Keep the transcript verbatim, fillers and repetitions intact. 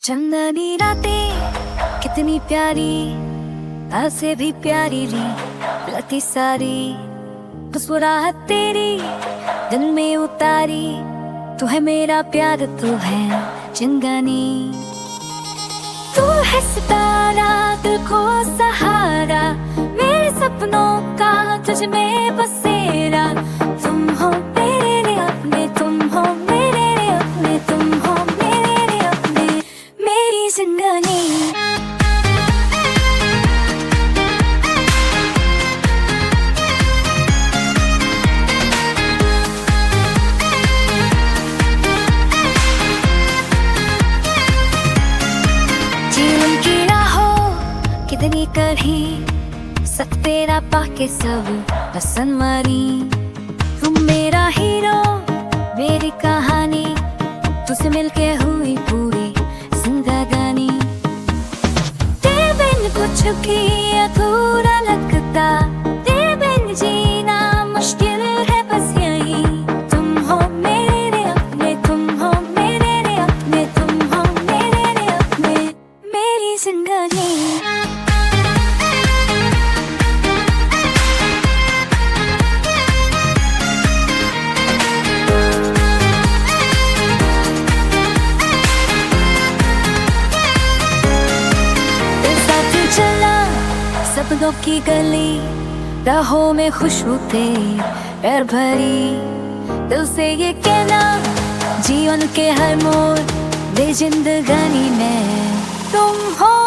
चंदनी रातें कितनी प्यारी, ताल से भी प्यारी री लती सारी, मुस्कुराहट तेरी दिल में उतारी। तू है मेरा प्यार, तू है जिंदगानी। तू है सितारा, दिल को सहारा, मेरे सपनों का तुझ में बसेरा। तुम हो मेरे लिए अपने, तुम हो मेरे लिए अपने, तुम हो मेरे लिए अपने, मेरी जिंदगानी। जीवन की राहों कितनी कड़ी, सब तेरा पाके सब हसनवारी। तुम मेरा हीरो, मेरी कहानी, तुझसे मिलके हुई पूरी जिंदगानी। तेरे बिन कुछ भी अधूरा लगता, तेरे बिन जीना मुश्किल है बस यही। तुम हो मेरे लिए अपने, तुम हो मेरे लिए अपने, तुम हो मेरे लिए अपने, मेरी जिंदगानी। सपनों की गली, राहों में खुशबू तेरी पैर भरी। दिल से ये कहना, जीवन के हर मोड़ दे जिंदगानी में तुम हो।